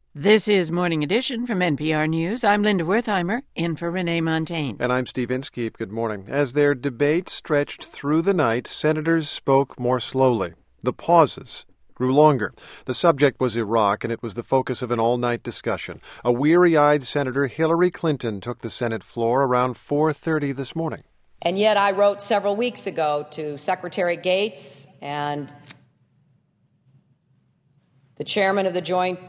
This is Morning Edition from NPR News. I'm Linda Wertheimer, in for Renee Montagne. And I'm Steve Inskeep. Good morning. As their debate stretched through the night, senators spoke more slowly. The pauses grew longer. The subject was Iraq, and it was the focus of an all-night discussion. A weary-eyed Senator Hillary Clinton took the Senate floor around 4:30 this morning. And yet I wrote several weeks ago to Secretary Gates and the chairman of the Joint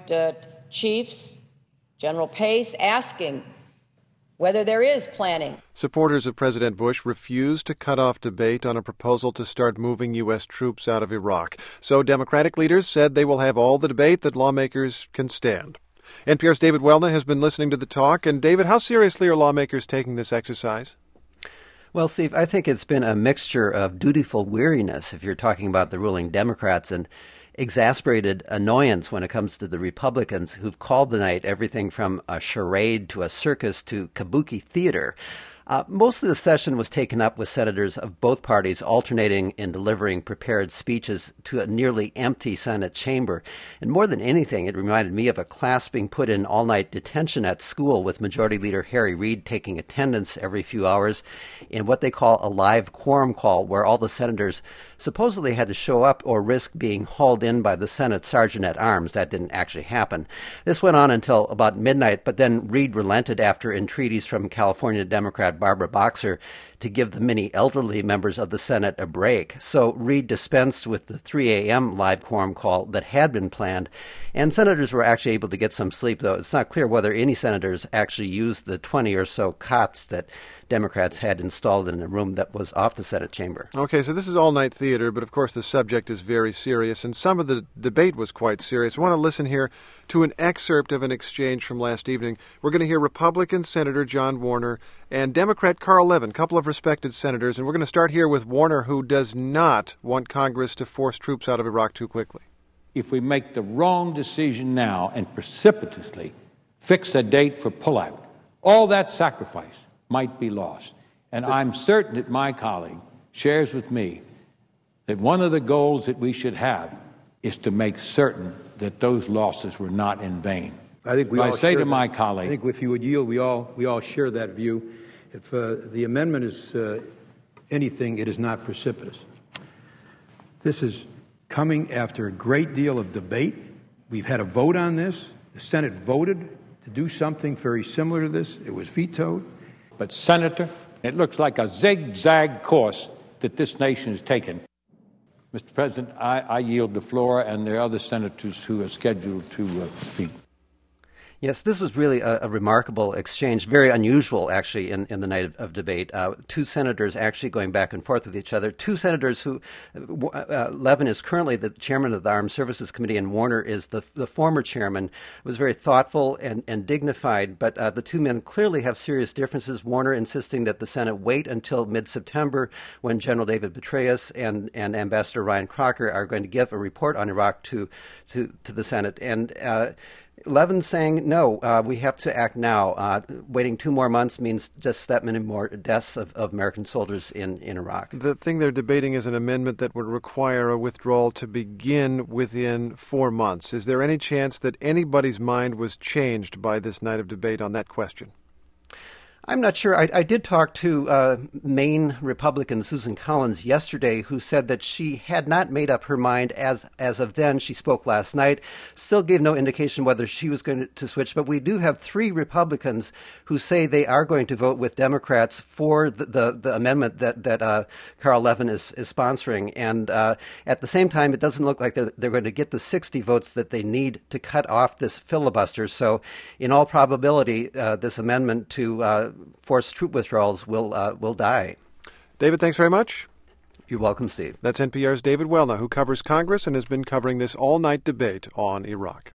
Chiefs, General Pace, asking whether there is planning. Supporters of President Bush refused to cut off debate on a proposal to start moving U.S. troops out of Iraq. So Democratic leaders said they will have all the debate that lawmakers can stand. NPR's David Welna has been listening to the talk. And David, how seriously are lawmakers taking this exercise? Well, Steve, I think it's been a mixture of dutiful weariness, if you're talking about the ruling Democrats, and exasperated annoyance when it comes to the Republicans who've called the night everything from a charade to a circus to kabuki theater. Most of the session was taken up with senators of both parties alternating in delivering prepared speeches to a nearly empty Senate chamber. And more than anything, it reminded me of a class being put in all-night detention at school with Majority Leader Harry Reid taking attendance every few hours in what they call a live quorum call, where all the senators supposedly had to show up or risk being hauled in by the Senate Sergeant-at-Arms. That didn't actually happen. This went on until about midnight, but then Reid relented after entreaties from California Democrat Barbara Boxer to give the many elderly members of the Senate a break. So Reid dispensed with the 3 a.m. live quorum call that had been planned, and senators were actually able to get some sleep, though it's not clear whether any senators actually used the 20 or so cots that Democrats had installed in a room that was off the Senate chamber. Okay, so this is all-night theater, but of course the subject is very serious, and some of the debate was quite serious. I want to listen here to an excerpt of an exchange from last evening. We're going to hear Republican Senator John Warner and Democrat Carl Levin, a couple of respected senators, and we're going to start here with Warner, who does not want Congress to force troops out of Iraq too quickly. If we make the wrong decision now and precipitously fix a date for pullout, all that sacrifice might be lost. And I'm certain that my colleague shares with me that one of the goals that we should have is to make certain that those losses were not in vain. I think we I all say share to my that. colleague, I think if you would yield, we all share that view. If the amendment is anything, it is not precipitous. This is coming after a great deal of debate. We've had a vote on this. The Senate voted to do something very similar to this. It was vetoed. but Senator, it looks like a zigzag course that this nation has taken. Mr. President, I yield the floor, and there are other senators who are scheduled to speak. Yes, this was really a remarkable exchange, very unusual, actually, in the night of debate. Two senators actually going back and forth with each other. Two senators who, Levin is currently the chairman of the Armed Services Committee, and Warner is the former chairman. Was very thoughtful and dignified, but the two men clearly have serious differences. Warner insisting that the Senate wait until mid-September when General David Petraeus and Ambassador Ryan Crocker are going to give a report on Iraq to the Senate. And Levin saying, no, we have to act now. Waiting 2 more months means just that many more deaths of American soldiers in Iraq. The thing they're debating is an amendment that would require a withdrawal to begin within 4 months. Is there any chance that anybody's mind was changed by this night of debate on that question? I'm not sure. I did talk to Maine Republican Susan Collins yesterday, who said that she had not made up her mind as of then. She spoke last night, still gave no indication whether she was going to switch. But we do have 3 Republicans who say they are going to vote with Democrats for the amendment that Carl Levin is sponsoring. And at the same time, it doesn't look like they're going to get the 60 votes that they need to cut off this filibuster. So in all probability, this amendment to forced troop withdrawals will die. David, thanks very much. You're welcome, Steve. That's NPR's David Welna, who covers Congress and has been covering this all-night debate on Iraq.